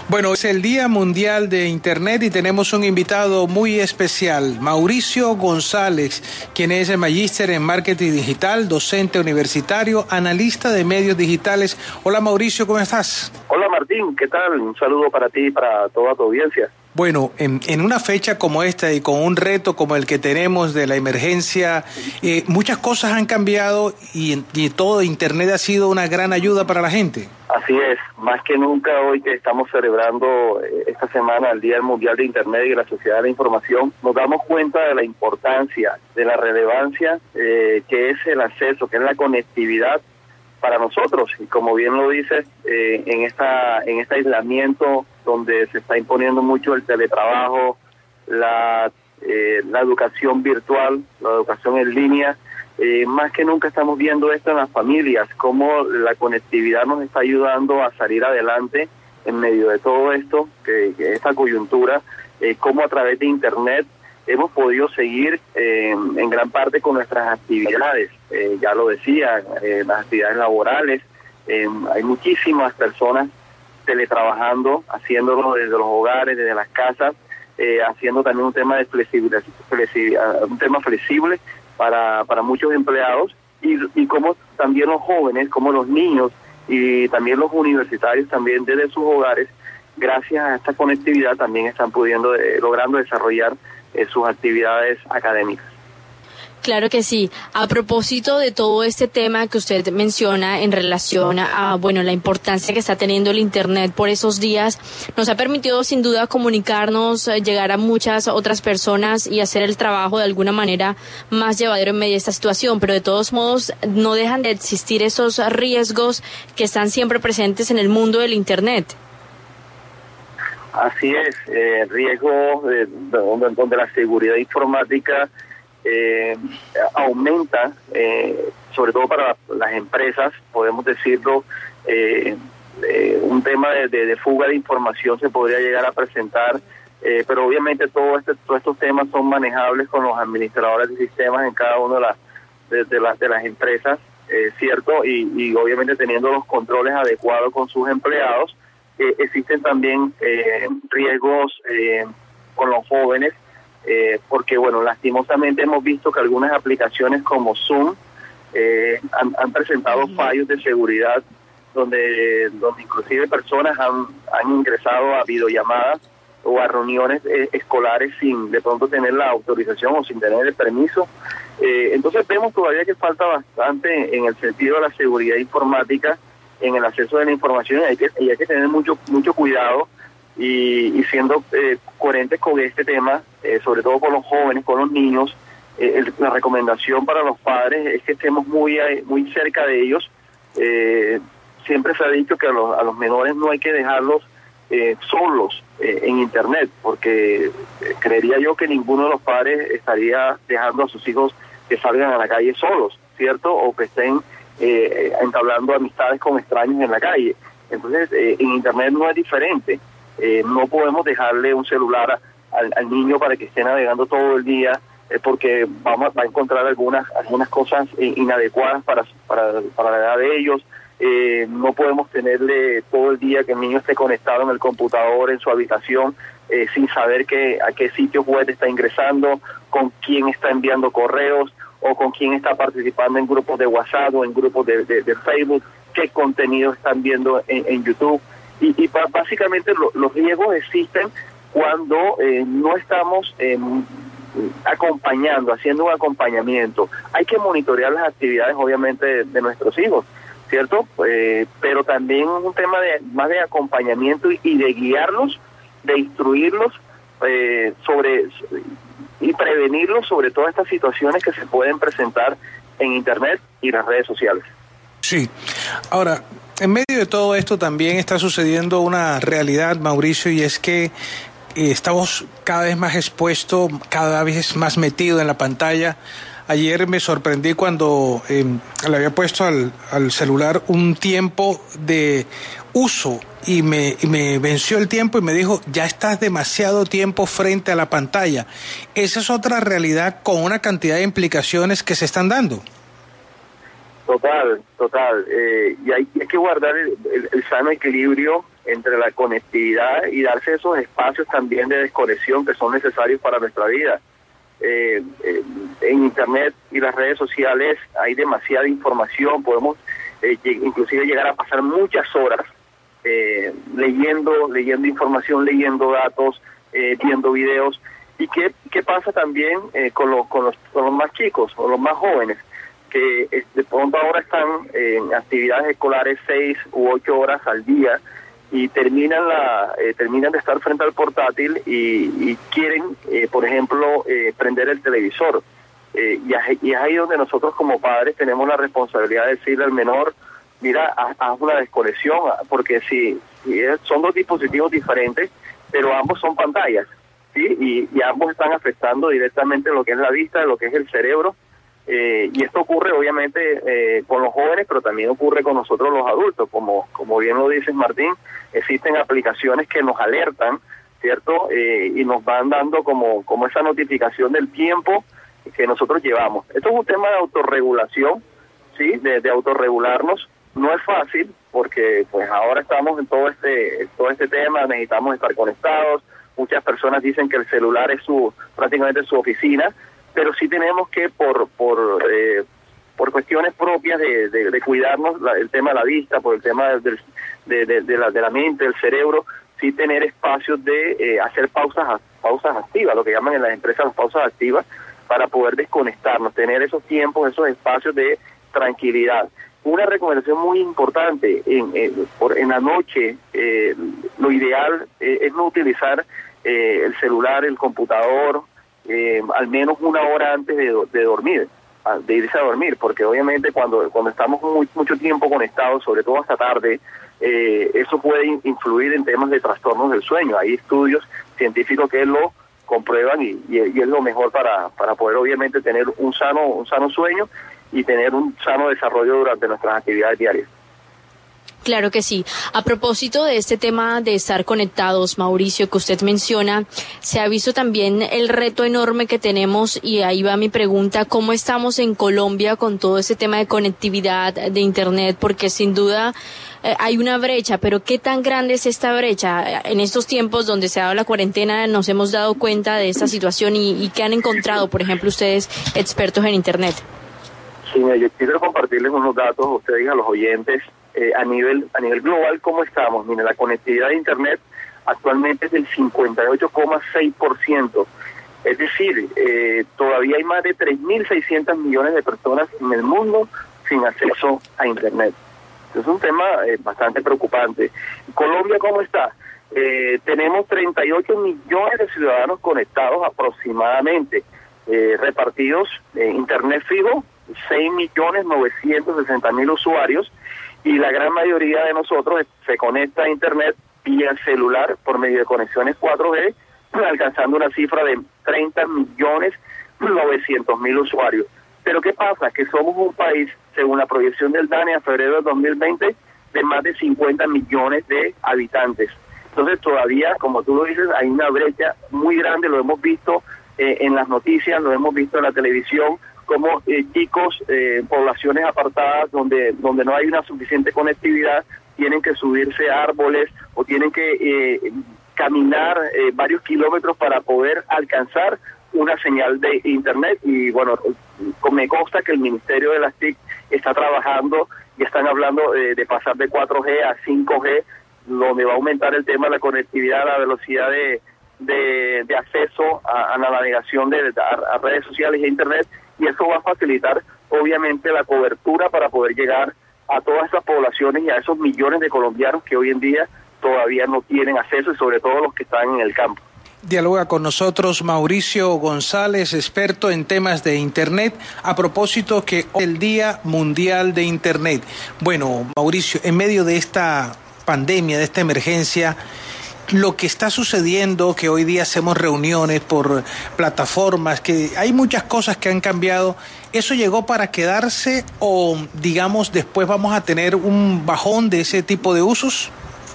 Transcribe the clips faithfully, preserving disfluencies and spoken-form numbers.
Bueno, es el Día Mundial de Internet y tenemos un invitado muy especial, Mauricio González, quien es magíster en marketing digital, docente universitario, analista de medios digitales. Hola Mauricio, ¿cómo estás? Hola Martín, ¿qué tal? Un saludo para ti y para toda tu audiencia. Bueno, en, en una fecha como esta y con un reto como el que tenemos de la emergencia, eh, muchas cosas han cambiado y, y todo Internet ha sido una gran ayuda para la gente. Así es, más que nunca hoy que estamos celebrando eh, esta semana el Día Mundial de Internet y de la Sociedad de la Información, nos damos cuenta de la importancia, de la relevancia eh, que es el acceso, que es la conectividad para nosotros. Y como bien lo dices, eh, en esta en este aislamiento donde se está imponiendo mucho el teletrabajo, la, eh, la educación virtual, la educación en línea, Eh, más que nunca estamos viendo esto en las familias, cómo la conectividad nos está ayudando a salir adelante en medio de todo esto, que, que esta coyuntura, eh, cómo a través de Internet hemos podido seguir eh, en gran parte con nuestras actividades, eh, ya lo decía, eh, las actividades laborales, eh, hay muchísimas personas teletrabajando, haciéndolo desde los hogares, desde las casas, eh, haciendo también un tema de flexibilidad, flexibilidad un tema flexible, para para muchos empleados y, y como también los jóvenes, como los niños y también los universitarios también desde sus hogares, gracias a esta conectividad también están pudiendo, eh, logrando desarrollar eh, sus actividades académicas. Claro que sí. A propósito de todo este tema que usted menciona en relación a, bueno, la importancia que está teniendo el Internet por esos días, nos ha permitido sin duda comunicarnos, llegar a muchas otras personas y hacer el trabajo de alguna manera más llevadero en medio de esta situación, pero de todos modos no dejan de existir esos riesgos que están siempre presentes en el mundo del Internet. Así es, eh, riesgos de, de, donde la seguridad informática Eh, aumenta, eh, sobre todo para las empresas, podemos decirlo, eh, eh, un tema de, de, de fuga de información se podría llegar a presentar, eh, pero obviamente todo este, todos estos temas son manejables con los administradores de sistemas en cada una de las de, de las, de las empresas, eh, cierto, y, y obviamente teniendo los controles adecuados con sus empleados. Eh, existen también eh, riesgos eh, con los jóvenes, Eh, porque bueno, lastimosamente hemos visto que algunas aplicaciones como Zoom eh, han, han presentado uh-huh. fallos de seguridad donde donde inclusive personas han, han ingresado a videollamadas o a reuniones eh, escolares sin de pronto tener la autorización o sin tener el permiso. Eh, entonces vemos todavía que falta bastante en el sentido de la seguridad informática, en el acceso de la información, y hay que, y hay que tener mucho mucho cuidado y, y siendo eh, coherentes con este tema, eh, sobre todo con los jóvenes, con los niños. Eh, el, la recomendación para los padres es que estemos muy muy cerca de ellos. Eh, siempre se ha dicho que a los, a los menores no hay que dejarlos eh, solos eh, en Internet, porque eh, creería yo que ninguno de los padres estaría dejando a sus hijos que salgan a la calle solos, ¿cierto? O que estén eh, entablando amistades con extraños en la calle. Entonces, eh, en Internet no es diferente. Eh, no podemos dejarle un celular a, al, al niño para que esté navegando todo el día, eh, porque vamos va a encontrar algunas algunas cosas eh, inadecuadas para, para para la edad de ellos. Eh, no podemos tenerle todo el día que el niño esté conectado en el computador, en su habitación, eh, sin saber que, a qué sitio web está ingresando, con quién está enviando correos, o con quién está participando en grupos de WhatsApp o en grupos de, de, de Facebook, qué contenido están viendo en, en YouTube. Y, y básicamente lo, los riesgos existen cuando eh, no estamos eh, acompañando, haciendo un acompañamiento. Hay que monitorear las actividades, obviamente, de, de nuestros hijos, ¿cierto? Eh, pero también un tema de más de acompañamiento y, y de guiarlos, de instruirlos eh, sobre y prevenirlos sobre todas estas situaciones que se pueden presentar en Internet y las redes sociales. Sí. Ahora, en medio de todo esto también está sucediendo una realidad, Mauricio, y es que eh, estamos cada vez más expuestos, cada vez más metidos en la pantalla. Ayer me sorprendí cuando eh, le había puesto al, al celular un tiempo de uso y me, y me venció el tiempo y me dijo, ya estás demasiado tiempo frente a la pantalla. Esa es otra realidad con una cantidad de implicaciones que se están dando. Total, total. Eh, y hay, hay que guardar el, el, el sano equilibrio entre la conectividad y darse esos espacios también de desconexión que son necesarios para nuestra vida. Eh, eh, en Internet y las redes sociales hay demasiada información, podemos eh, inclusive llegar a pasar muchas horas eh, leyendo, leyendo información, leyendo datos, eh, viendo videos. ¿Y qué, qué pasa también eh, con, los, con, los, con los más chicos o los más jóvenes? Que eh, de pronto ahora están en actividades escolares seis u ocho horas al día y terminan la eh, terminan de estar frente al portátil y, y quieren, eh, por ejemplo, eh, prender el televisor. Eh, y, y es ahí donde nosotros como padres tenemos la responsabilidad de decirle al menor, mira, haz, haz una desconexión, porque si, si es, son dos dispositivos diferentes, pero ambos son pantallas, ¿sí? Y, y ambos están afectando directamente lo que es la vista, lo que es el cerebro. Eh, y esto ocurre obviamente eh, con los jóvenes, pero también ocurre con nosotros los adultos. Como como bien lo dices, Martín, existen aplicaciones que nos alertan, ¿cierto? Eh, y nos van dando como, como esa notificación del tiempo que nosotros llevamos. Esto es un tema de autorregulación, ¿sí? De, de autorregularnos. No es fácil porque pues ahora estamos en todo este, todo este tema, necesitamos estar conectados. Muchas personas dicen que el celular es su prácticamente su oficina, pero sí tenemos que por por eh, por cuestiones propias de, de, de cuidarnos la, el tema de la vista, por el tema del, de, de, de, la, de la mente, del cerebro, sí tener espacios de eh, hacer pausas pausas activas, lo que llaman en las empresas las pausas activas, para poder desconectarnos, tener esos tiempos, esos espacios de tranquilidad. Una recomendación muy importante, en, en, por, en la noche, eh, lo ideal eh, es no utilizar eh, el celular, el computador, Eh, al menos una hora antes de, de dormir, de irse a dormir, porque obviamente cuando cuando estamos muy, mucho tiempo conectados, sobre todo hasta tarde, eh, eso puede influir en temas de trastornos del sueño. Hay estudios científicos que lo comprueban y, y, y es lo mejor para, para poder obviamente tener un sano, un sano sueño y tener un sano desarrollo durante nuestras actividades diarias. Claro que sí. A propósito de este tema de estar conectados, Mauricio, que usted menciona, se ha visto también el reto enorme que tenemos y ahí va mi pregunta, ¿cómo estamos en Colombia con todo ese tema de conectividad, de Internet? Porque sin duda eh, hay una brecha, pero ¿qué tan grande es esta brecha? En estos tiempos donde se ha dado la cuarentena nos hemos dado cuenta de esta situación y, y ¿qué han encontrado, por ejemplo, ustedes expertos en Internet? Sí, yo quiero compartirles unos datos a ustedes y a los oyentes. Eh, a nivel a nivel global, ¿cómo estamos? Mire, la conectividad de Internet actualmente es del cincuenta y ocho coma seis por ciento. Es decir, eh, todavía hay más de tres mil seiscientos millones de personas en el mundo sin acceso a Internet. Es un tema eh, bastante preocupante. Colombia, ¿cómo está? Eh, tenemos treinta y ocho millones de ciudadanos conectados aproximadamente, eh, repartidos en Internet fijo, seis millones novecientos sesenta mil usuarios, y la gran mayoría de nosotros se conecta a Internet vía celular por medio de conexiones cuatro G, alcanzando una cifra de treinta millones novecientos mil usuarios. Pero ¿qué pasa? Que somos un país, según la proyección del DANE a febrero del dos mil veinte, de más de cincuenta millones de habitantes. Entonces todavía, como tú lo dices, hay una brecha muy grande, lo hemos visto eh, en las noticias, lo hemos visto en la televisión, como eh, chicos, eh, poblaciones apartadas donde donde no hay una suficiente conectividad, tienen que subirse a árboles o tienen que eh, caminar eh, varios kilómetros para poder alcanzar una señal de Internet. Y bueno, me consta que el Ministerio de las T I C está trabajando y están hablando eh, de pasar de cuatro G a cinco G, donde va a aumentar el tema de la conectividad, la velocidad de, de, de acceso a, a la navegación de, a, a redes sociales e Internet, y eso va a facilitar obviamente la cobertura para poder llegar a todas estas poblaciones y a esos millones de colombianos que hoy en día todavía no tienen acceso, y sobre todo los que están en el campo. Dialoga con nosotros Mauricio González, experto en temas de Internet, a propósito que hoy es el Día Mundial de Internet. Bueno, Mauricio, en medio de esta pandemia, de esta emergencia, lo que está sucediendo, que hoy día hacemos reuniones por plataformas, que hay muchas cosas que han cambiado, ¿eso llegó para quedarse o, digamos, después vamos a tener un bajón de ese tipo de usos?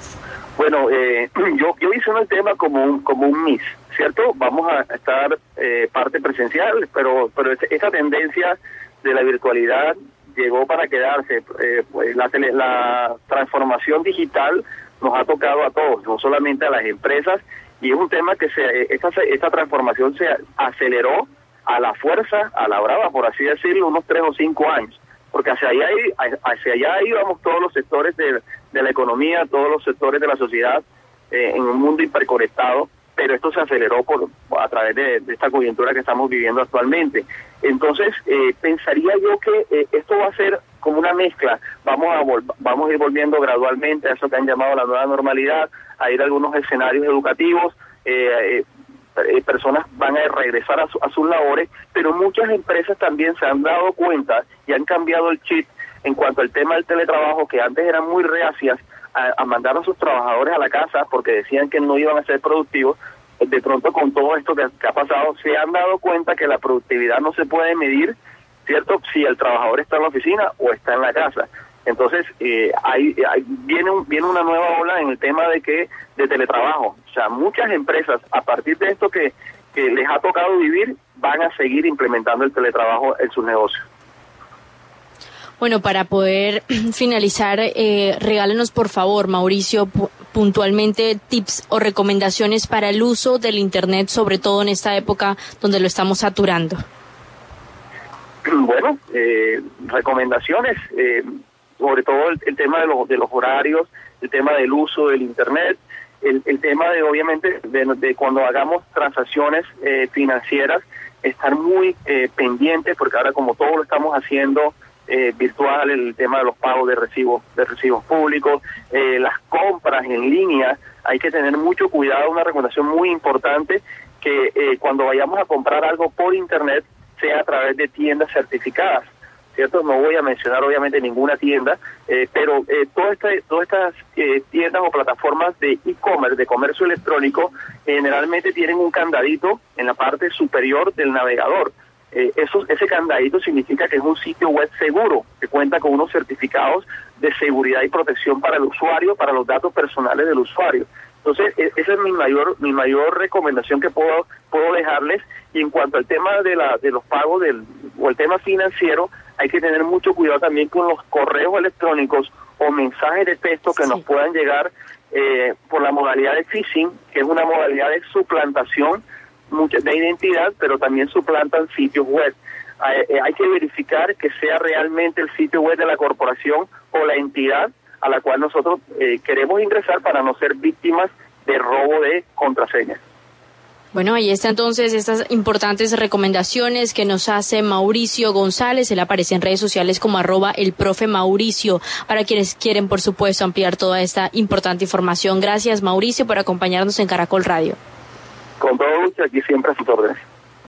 Bueno, eh, yo yo hice el tema como un como un mix, ¿cierto? Vamos a estar eh, parte presencial, pero pero esta tendencia de la virtualidad llegó para quedarse. Eh, pues la, tele, la transformación digital nos ha tocado a todos, no solamente a las empresas, y es un tema que se, esta, esta transformación se aceleró a la fuerza, a la brava, por así decirlo, unos tres o cinco años, porque hacia allá, hacia allá íbamos todos los sectores de, de la economía, todos los sectores de la sociedad, eh, en un mundo hiperconectado, pero esto se aceleró por a través de, de esta coyuntura que estamos viviendo actualmente. Entonces, eh, pensaría yo que eh, esto va a ser como una mezcla, vamos a vamos a ir volviendo gradualmente a eso que han llamado la nueva normalidad, a ir a algunos escenarios educativos, eh, eh, personas van a regresar a, su, a sus labores, pero muchas empresas también se han dado cuenta y han cambiado el chip en cuanto al tema del teletrabajo, que antes eran muy reacias a, a mandar a sus trabajadores a la casa porque decían que no iban a ser productivos. De pronto, con todo esto que, que ha pasado, se han dado cuenta que la productividad no se puede medir, ¿cierto?, si el trabajador está en la oficina o está en la casa. Entonces, eh, hay, hay, viene, un, viene una nueva ola en el tema de que de teletrabajo. O sea, muchas empresas, a partir de esto que, que les ha tocado vivir, van a seguir implementando el teletrabajo en sus negocios. Bueno, para poder finalizar, eh, regálenos por favor, Mauricio, pu- puntualmente tips o recomendaciones para el uso del Internet, sobre todo en esta época donde lo estamos saturando. Bueno, eh, recomendaciones, eh, sobre todo el, el tema de los, de los horarios, el tema del uso del Internet, el, el tema de, obviamente, de, de cuando hagamos transacciones eh, financieras, estar muy eh, pendientes, porque ahora como todo lo estamos haciendo eh, virtual, el tema de los pagos de recibos, de recibos públicos, eh, las compras en línea, hay que tener mucho cuidado. Una recomendación muy importante, que eh, cuando vayamos a comprar algo por Internet, sea a través de tiendas certificadas, ¿cierto? No voy a mencionar obviamente ninguna tienda, eh, pero eh, todas estas todas estas eh, tiendas o plataformas de e-commerce, de comercio electrónico, generalmente tienen un candadito en la parte superior del navegador. Eh, eso, ese candadito significa que es un sitio web seguro, que cuenta con unos certificados de seguridad y protección para el usuario, para los datos personales del usuario. Entonces, esa es mi mayor mi mayor recomendación que puedo puedo dejarles. Y en cuanto al tema de la de los pagos del o el tema financiero, hay que tener mucho cuidado también con los correos electrónicos o mensajes de texto que sí. nos puedan llegar eh, por la modalidad de phishing, que es una modalidad de suplantación de identidad, pero también suplantan sitios web. Hay, hay que verificar que sea realmente el sitio web de la corporación o la entidad a la cual nosotros eh, queremos ingresar para no ser víctimas de robo de contraseñas. Bueno, ahí está entonces estas importantes recomendaciones que nos hace Mauricio González. Él aparece en redes sociales como arroba el profe Mauricio, para quienes quieren, por supuesto, ampliar toda esta importante información. Gracias, Mauricio, por acompañarnos en Caracol Radio. Con todo gusto, aquí siempre a sus órdenes.